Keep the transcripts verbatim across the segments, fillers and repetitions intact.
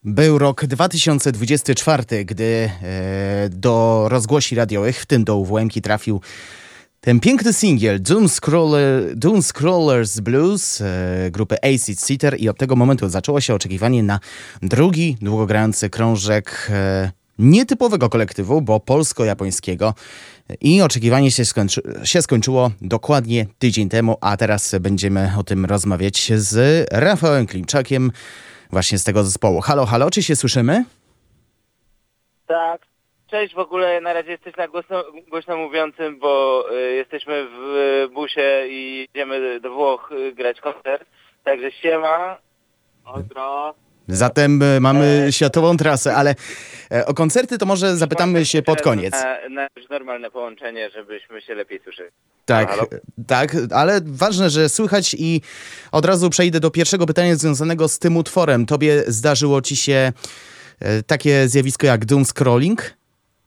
Był rok dwa tysiące dwudziesty czwarty, gdy e, do rozgłosi radiowych, w tym do U W M ki, trafił ten piękny singiel Doom, Scroller, Doom Scrollers Blues e, grupy Acid Seater i od tego momentu zaczęło się oczekiwanie na drugi długogrający krążek e, nietypowego kolektywu, bo polsko-japońskiego, i oczekiwanie się, skończy, się skończyło dokładnie tydzień temu, a teraz będziemy o tym rozmawiać z Rafałem Klimczakiem, właśnie z tego zespołu. Halo, halo, czy się słyszymy? Tak. Cześć, w ogóle na razie jesteś na głośno, głośno mówiącym, bo y, jesteśmy w y, busie i jedziemy do Włoch y, grać koncert. Także siema. Ostro. Zatem y, mamy e... światową trasę, ale e, o koncerty to może zapytamy się pod koniec. Na, na już normalne połączenie, żebyśmy się lepiej słyszeli. Tak, halo, halo? tak, ale ważne, że słychać i od razu przejdę do pierwszego pytania związanego z tym utworem. Tobie zdarzyło ci się e, takie zjawisko jak doom scrolling?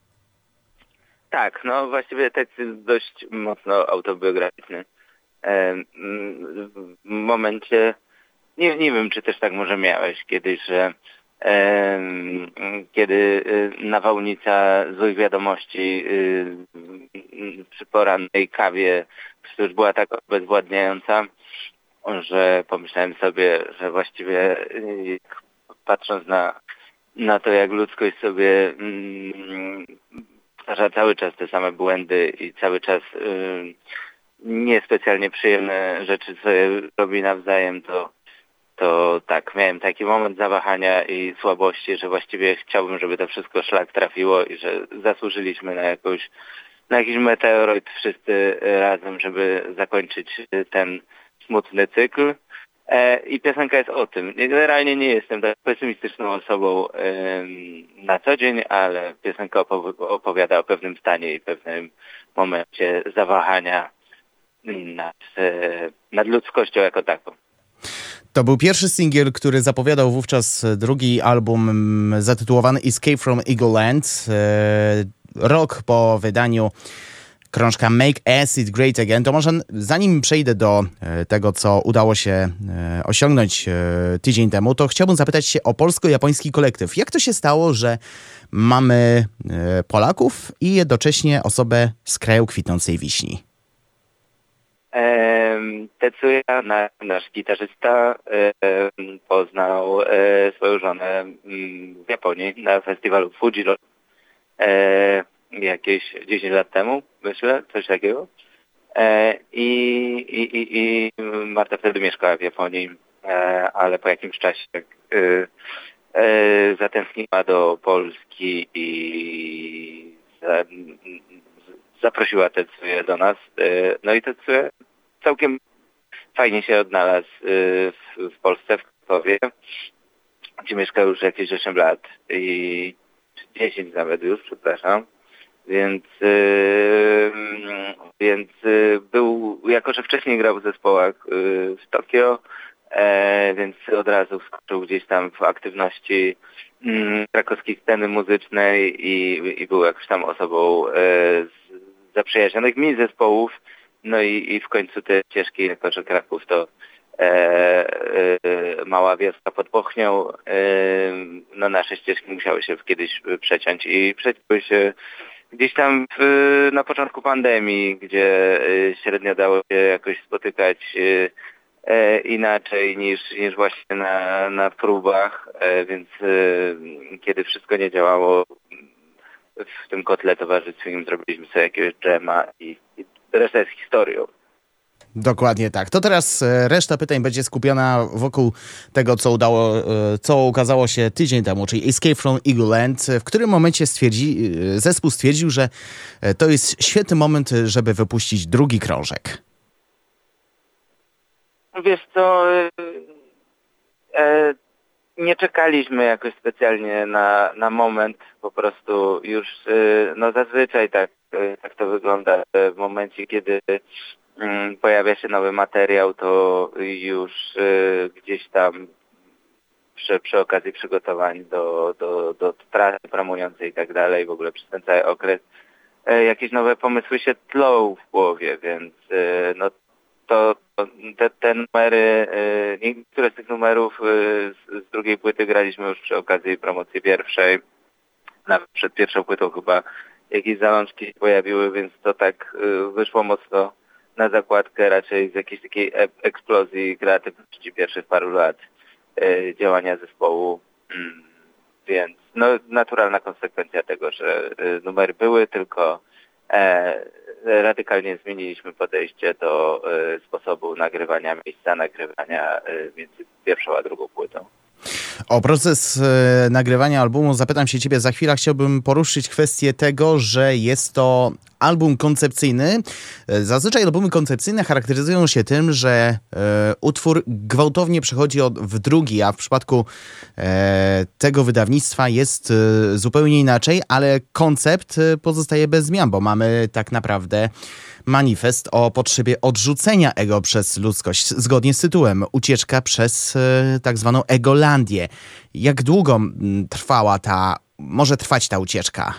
Tak, no właściwie tekst jest dość mocno autobiograficzny. E, w momencie, nie, nie wiem, czy też tak może miałeś kiedyś, że e, kiedy nawałnica złych wiadomości e, przy porannej kawie już była tak obezwładniająca, że pomyślałem sobie, że właściwie e, patrząc na, na to, jak ludzkość sobie mm, powtarza cały czas te same błędy i cały czas y, niespecjalnie przyjemne rzeczy sobie robi nawzajem, to, to tak, miałem taki moment zawahania i słabości, że właściwie chciałbym, żeby to wszystko szlak trafiło i że zasłużyliśmy na jakąś, na jakiś meteoryt wszyscy razem, żeby zakończyć ten smutny cykl. I piosenka jest o tym. Generalnie nie jestem tak pesymistyczną osobą na co dzień, ale piosenka opowiada o pewnym stanie i pewnym momencie zawahania nad, nad ludzkością jako taką. To był pierwszy singiel, który zapowiadał wówczas drugi album zatytułowany Escape from Eagle Land. Rok po wydaniu krążka Make Acid Great Again. To może zanim przejdę do tego, co udało się osiągnąć tydzień temu, to chciałbym zapytać się o polsko-japoński kolektyw. Jak to się stało, że mamy Polaków i jednocześnie osobę z kraju kwitnącej wiśni? Tetsuya, nasz gitarzysta, poznał swoją żonę w Japonii na festiwalu Fujiro jakieś dziesięć lat temu, myślę, coś takiego. I, i, i, i Marta wtedy mieszkała w Japonii, ale po jakimś czasie zatęskniła do Polski i zaprosiła Tetsuyę do nas. No i Tetsuya całkiem fajnie się odnalazł w, w Polsce, w Krakowie, gdzie mieszka już jakieś osiem lat i dziesięć nawet już, przepraszam. Więc, yy, więc yy, był, jako że wcześniej grał w zespołach yy, w Tokio, e, więc od razu wskoczył gdzieś tam w aktywności yy, krakowskiej sceny muzycznej i, i był jakąś tam osobą yy, z zaprzyjaźnionych mi zespołów. No i, i w końcu te ścieżki, jako że Kraków to e, e, mała wioska pod Bochnią, e, no nasze ścieżki musiały się kiedyś przeciąć i przecięły się gdzieś tam w, na początku pandemii, gdzie średnio dało się jakoś spotykać e, inaczej niż, niż właśnie na, na próbach, e, więc e, kiedy wszystko nie działało w tym kotle towarzyskim, zrobiliśmy sobie jakiegoś dżema i, i reszta jest historią. Dokładnie tak. To teraz reszta pytań będzie skupiona wokół tego, co udało, co ukazało się tydzień temu, czyli Escape from Eagle Land. W którym momencie stwierdzi, zespół stwierdził, że to jest świetny moment, żeby wypuścić drugi krążek? Wiesz co, e, nie czekaliśmy jakoś specjalnie na, na moment, po prostu już, no zazwyczaj tak, tak to wygląda w momencie, kiedy pojawia się nowy materiał, to już y, gdzieś tam przy, przy okazji przygotowań do, do, do pracy promującej i tak dalej, w ogóle przez ten cały okres y, jakieś nowe pomysły się tlą w głowie, więc y, no to, to te, te numery, niektóre z tych numerów z, z drugiej płyty graliśmy już przy okazji promocji pierwszej. Nawet przed pierwszą płytą chyba jakieś zalążki się pojawiły, więc to tak wyszło mocno na zakładkę raczej z jakiejś takiej eksplozji kreatywności pierwszych paru lat działania zespołu. Więc no, naturalna konsekwencja tego, że numery były, tylko e, radykalnie zmieniliśmy podejście do e, sposobu nagrywania, miejsca nagrywania e, między pierwszą a drugą płytą. O proces e, nagrywania albumu zapytam się ciebie za chwilę. Chciałbym poruszyć kwestię tego, że jest to album koncepcyjny. Zazwyczaj albumy koncepcyjne charakteryzują się tym, że e, utwór gwałtownie przechodzi od, w drugi, a w przypadku e, tego wydawnictwa jest e, zupełnie inaczej, ale koncept e, pozostaje bez zmian, bo mamy tak naprawdę manifest o potrzebie odrzucenia ego przez ludzkość, zgodnie z tytułem Ucieczka przez e, tak zwaną Egolandię. Jak długo m, trwała ta, może trwać ta ucieczka?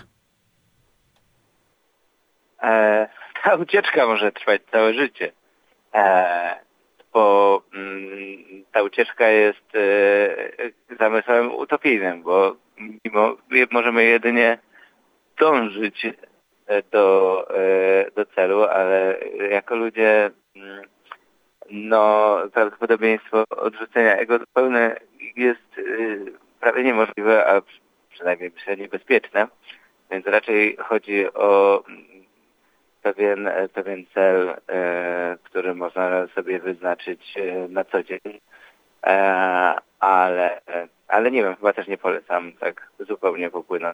E, ta ucieczka może trwać całe życie, e, bo mm, ta ucieczka jest e, zamysłem utopijnym, bo mimo, możemy jedynie dążyć do, e, do celu, ale jako ludzie mm, no prawdopodobieństwo odrzucenia ego pełne jest e, prawie niemożliwe, a przynajmniej myślę niebezpieczne, więc raczej chodzi o Pewien, pewien cel, e, który można sobie wyznaczyć e, na co dzień, e, ale, ale nie wiem, chyba też nie polecam tak zupełnie popłynąć.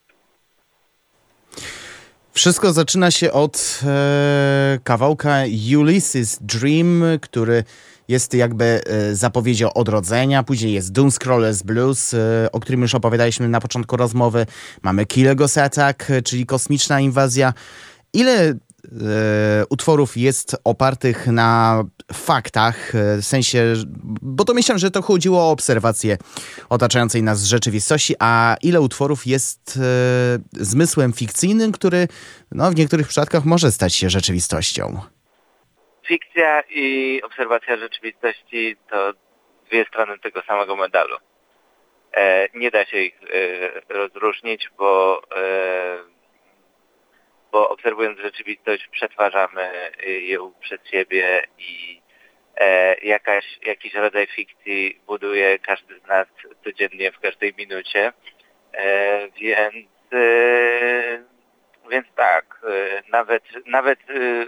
Wszystko zaczyna się od e, kawałka Ulysses Dream, który jest jakby e, zapowiedzią odrodzenia. Później jest Doomscroller's Blues, e, o którym już opowiadaliśmy na początku rozmowy. Mamy Kilgos Attack, czyli kosmiczna inwazja. Ile E, utworów jest opartych na faktach, e, w sensie, bo to myślę, że to chodziło o obserwację otaczającej nas rzeczywistości, a ile utworów jest e, zmysłem fikcyjnym, który no, w niektórych przypadkach może stać się rzeczywistością? Fikcja i obserwacja rzeczywistości to dwie strony tego samego medalu. E, nie da się ich e, rozróżnić, bo e, bo obserwując rzeczywistość przetwarzamy ją przez siebie i e, jakaś, jakiś rodzaj fikcji buduje każdy z nas codziennie w każdej minucie. E, więc, e, więc tak, e, nawet, nawet e,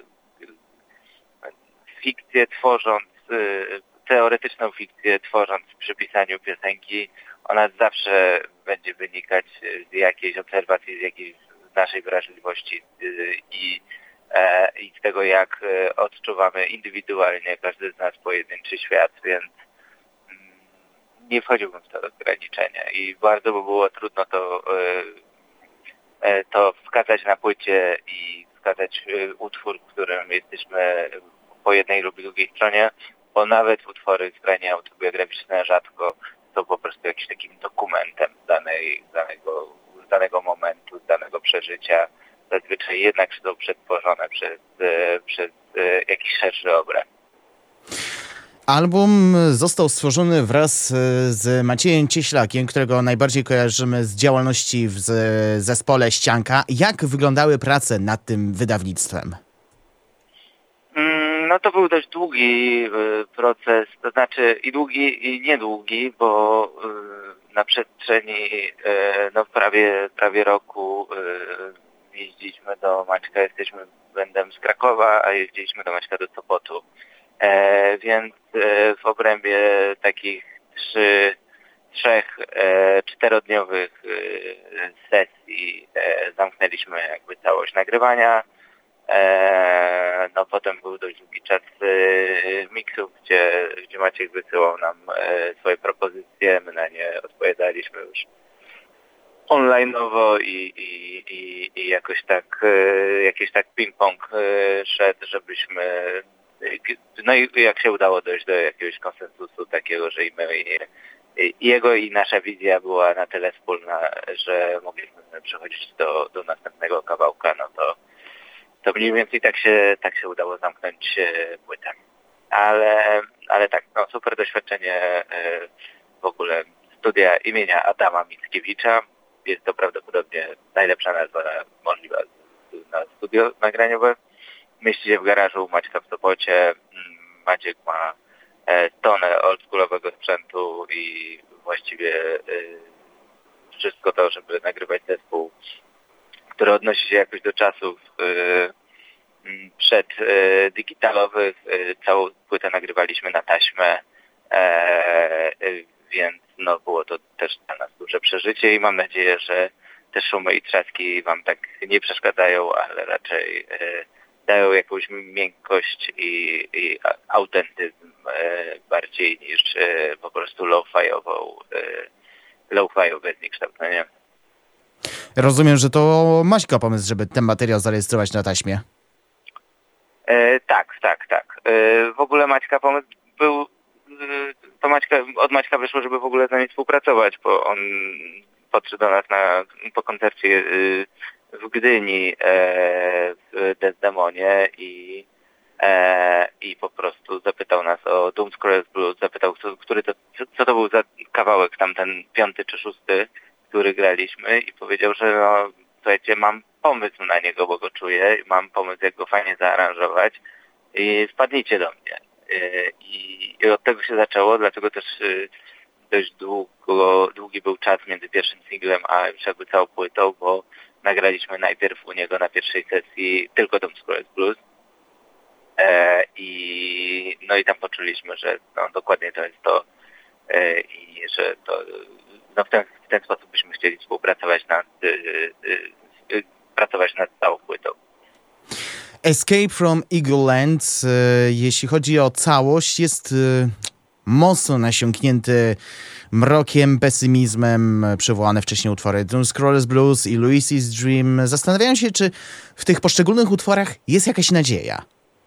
fikcję tworząc, e, teoretyczną fikcję tworząc przy pisaniu piosenki, ona zawsze będzie wynikać z jakiejś obserwacji, z jakiejś naszej wrażliwości i, e, i z tego, jak odczuwamy indywidualnie każdy z nas pojedynczy świat, więc mm, nie wchodziłbym w to ograniczenie i bardzo by było trudno to, e, to wskazać na płycie i wskazać utwór, w którym jesteśmy po jednej lub drugiej stronie, bo nawet utwory skrajnie autobiograficzne rzadko są po prostu jakimś takim dokumentem danej, danego z danego momentu, z danego przeżycia, zazwyczaj jednak są przetworzone przez, przez jakiś szerszy obraz. Album został stworzony wraz z Maciejem Cieślakiem, którego najbardziej kojarzymy z działalności w zespole Ścianka. Jak wyglądały prace nad tym wydawnictwem? No to był dość długi proces, to znaczy i długi, i niedługi, bo na przestrzeni no prawie, prawie roku jeździliśmy do Maćka, jesteśmy bendem z Krakowa, a jeździliśmy do Maćka do Sopotu. E, więc w obrębie takich trzy, trzech e, czterodniowych e, sesji e, zamknęliśmy jakby całość nagrywania. E, no potem był dość długi czas e, miksów, gdzie, gdzie Maciek wysyłał nam e, swoje propozycje, my na nie odpowiadaliśmy już online'owo i, i, i, i jakoś tak e, jakiś tak ping-pong e, szedł, żebyśmy no i jak się udało dojść do jakiegoś konsensusu takiego, że i my i, i jego i nasza wizja była na tyle wspólna, że mogliśmy przechodzić do, do następnego kawałka, no to to mniej więcej tak się, tak się udało zamknąć płytę. ale, ale tak, no super doświadczenie w ogóle studia imienia Adama Mickiewicza. Jest to prawdopodobnie najlepsza nazwa możliwa na studio nagraniowe. Mieści się w garażu Maćka w Sopocie. Maciek ma tonę oldschoolowego sprzętu i właściwie wszystko to, żeby nagrywać zespół, który odnosi się jakoś do czasów przed digitalowych. Całą płytę nagrywaliśmy na taśmę, więc no było to też dla nas duże przeżycie i mam nadzieję, że te szumy i trzaski wam tak nie przeszkadzają, ale raczej dają jakąś miękkość i, i autentyzm bardziej niż po prostu low-fiową, low-fiowe zniekształcenie. Rozumiem, że to Maćka pomysł, żeby ten materiał zarejestrować na taśmie. E, tak, tak, tak. E, w ogóle Maćka pomysł był, e, to Maćka, od Maćka wyszło, żeby w ogóle z nami współpracować, bo on podszedł do nas na, po koncercie e, w Gdyni e, w Desdemonie i, e, i po prostu zapytał nas o Doom Scroller's Blues, zapytał, który to, co to był za kawałek, tam ten piąty czy szósty, który graliśmy i powiedział, że no, słuchajcie, mam pomysł na niego, bo go czuję, mam pomysł, jak go fajnie zaaranżować i wpadnijcie do mnie. I, i od tego się zaczęło, dlatego też dość długo, długi był czas między pierwszym singlem a już jakby całą płytą, bo nagraliśmy najpierw u niego na pierwszej sesji tylko Doom Scroller's Blues i no i tam poczuliśmy, że no, dokładnie to jest to i że to no w ten, w ten sposób byśmy chcieli współpracować nad, y, y, y, pracować nad całą płytą. Escape from Eagle Land, y, jeśli chodzi o całość, jest y, mocno nasiąknięty mrokiem, pesymizmem. Przywołane wcześniej utwory Doom Scroller's Blues i Louise's Dream. Zastanawiam się, czy w tych poszczególnych utworach jest jakaś nadzieja.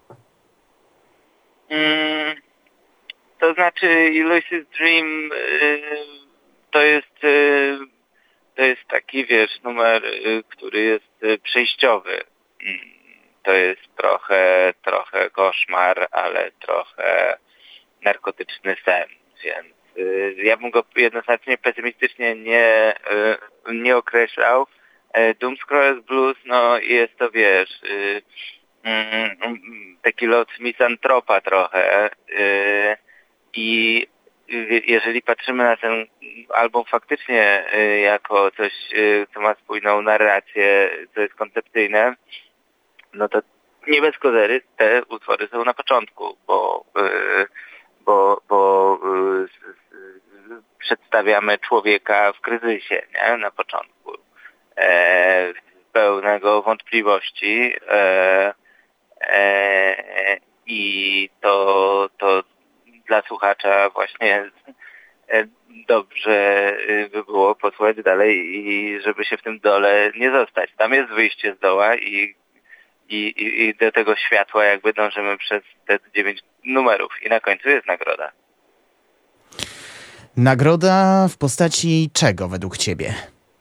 Mm, to znaczy Louise's Dream y, to jest y, to jest taki, wiesz, numer, y, który jest y, przejściowy. Mm, to jest trochę, trochę koszmar, ale trochę narkotyczny sen, więc y, ja bym go jednoznacznie pesymistycznie nie, y, nie określał. Y, Doom Scroller's Blues, no jest to, wiesz, y, y, taki lot misantropa trochę y, i jeżeli patrzymy na ten album faktycznie jako coś, co ma spójną narrację, co jest koncepcyjne, no to nie bez kozery te utwory są na początku, bo, bo, bo przedstawiamy człowieka w kryzysie, nie? Na początku. E, pełnego wątpliwości e, e, i to, to dla słuchacza właśnie dobrze by było posłuchać dalej i żeby się w tym dole nie zostać. Tam jest wyjście z doła i, i, i do tego światła jakby dążymy przez te dziewięć numerów i na końcu jest nagroda. Nagroda w postaci czego według ciebie?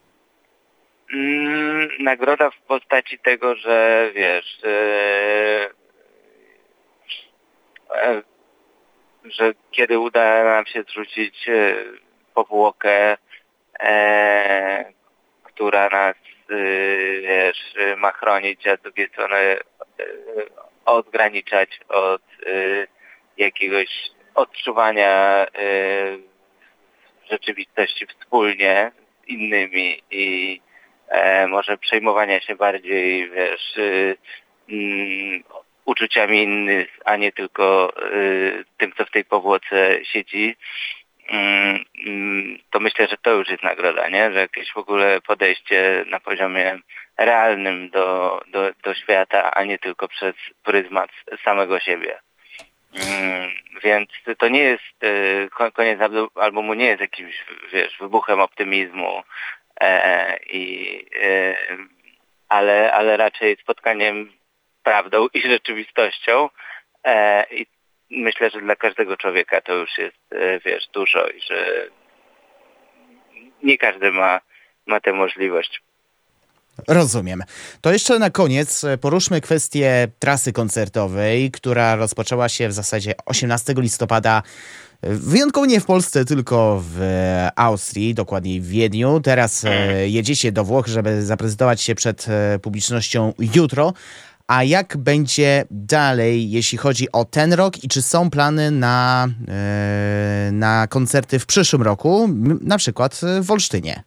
Mm, nagroda w postaci tego, że wiesz, yy, yy, że kiedy uda nam się zrzucić e, powłokę, e, która nas, e, wiesz, ma chronić, a z drugiej strony e, odgraniczać od e, jakiegoś odczuwania e, rzeczywistości wspólnie z innymi i e, może przejmowania się bardziej, wiesz, e, mm, uczuciami innych, a nie tylko y, tym, co w tej powłoce siedzi, y, y, to myślę, że to już jest nagroda, nie? Że jakieś w ogóle podejście na poziomie realnym do, do, do świata, a nie tylko przez pryzmat samego siebie. Y, więc to nie jest, y, koniec albumu nie jest jakimś, wiesz, wybuchem optymizmu, e, i, e, ale, ale raczej spotkaniem prawdą i rzeczywistością e, i myślę, że dla każdego człowieka to już jest, e, wiesz, dużo i że nie każdy ma, ma tę możliwość. Rozumiem. To jeszcze na koniec poruszmy kwestię trasy koncertowej, która rozpoczęła się w zasadzie osiemnastego listopada. Wyjątkowo nie w Polsce, tylko w Austrii, dokładniej w Wiedniu. Teraz jedziecie do Włoch, żeby zaprezentować się przed publicznością jutro. A jak będzie dalej, jeśli chodzi o ten rok i czy są plany na, na koncerty w przyszłym roku, na przykład w Olsztynie?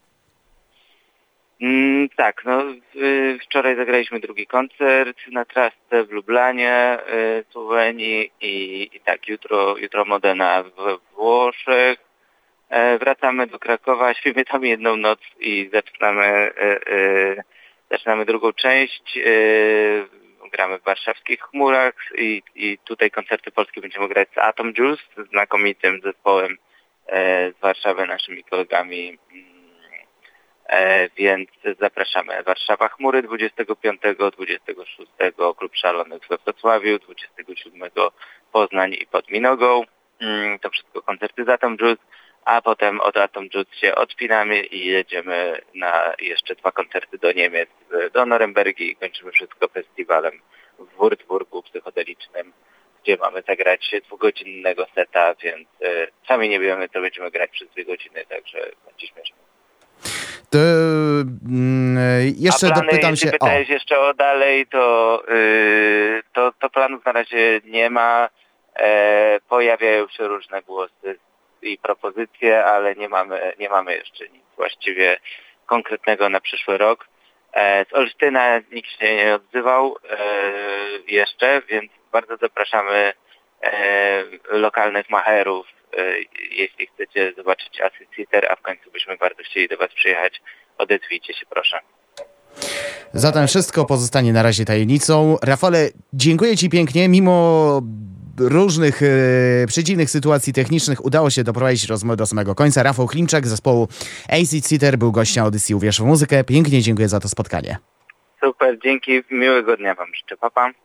Mm, tak, no y, wczoraj zagraliśmy drugi koncert na trasce w Lublanie, y, Słowenii i, i tak, jutro, jutro Modena we Włoszech. E, wracamy do Krakowa, śpimy tam jedną noc i zaczynamy, y, y, zaczynamy drugą część. Y, gramy w warszawskich Chmurach i, i tutaj koncerty polskie będziemy grać z Atom Juice, znakomitym zespołem e, z Warszawy, naszymi kolegami. E, więc zapraszamy. Warszawa Chmury dwudziestego piątego, dwudziestego szóstego Klub Szalonych we Wrocławiu, dwudziestego siódmego Poznań i pod Minogą. Mm, to wszystko koncerty z Atom Juice, a potem od Atom Juice się odpinamy i jedziemy na jeszcze dwa koncerty do Niemiec, do Norymbergi i kończymy wszystko festiwalem w Würzburgu psychodelicznym, gdzie mamy zagrać dwugodzinnego seta, więc e, sami nie wiemy, co będziemy grać przez dwie godziny, także będzie śmieszne. To mm, jeszcze A plany, dopytam jeśli się... pytałeś o. jeszcze o dalej, to, yy, to, to planów na razie nie ma. E, pojawiają się różne głosy i propozycje, ale nie mamy, nie mamy jeszcze nic właściwie konkretnego na przyszły rok. E, z Olsztyna nikt się nie odzywał e, jeszcze, więc bardzo zapraszamy e, lokalnych macherów. Jeśli chcecie zobaczyć Acid Theater, a w końcu byśmy bardzo chcieli do Was przyjechać, odezwijcie się proszę. Zatem wszystko pozostanie na razie tajemnicą. Rafale, dziękuję Ci pięknie. Mimo różnych e, przeciwnych sytuacji technicznych udało się doprowadzić rozmowę do samego końca. Rafał Klimczak z zespołu Acid Theater był gościem audycji Uwierz w muzykę. Pięknie dziękuję za to spotkanie. Super, dzięki. Miłego dnia Wam życzę. Pa, pa.